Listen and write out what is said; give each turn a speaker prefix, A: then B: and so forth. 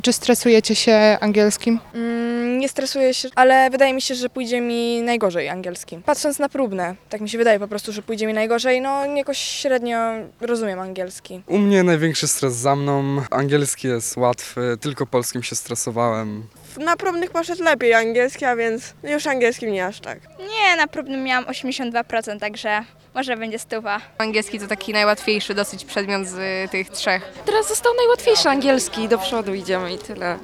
A: Czy stresujecie się angielskim?
B: Nie stresuję się, ale wydaje mi się, że pójdzie mi najgorzej angielski. Patrząc na próbne, tak mi się wydaje po prostu, że pójdzie mi najgorzej, no jakoś średnio rozumiem angielski.
C: U mnie największy stres za mną. Angielski jest łatwy, tylko polskim się stresowałem.
D: Na próbnych poszedł lepiej angielski, a więc już angielskim nie aż tak.
E: Nie, na próbnym miałam 82%, także może będzie 100.
F: Angielski to taki najłatwiejszy dosyć przedmiot z tych trzech.
G: Teraz został najłatwiejszy angielski, do przodu idziemy i tyle.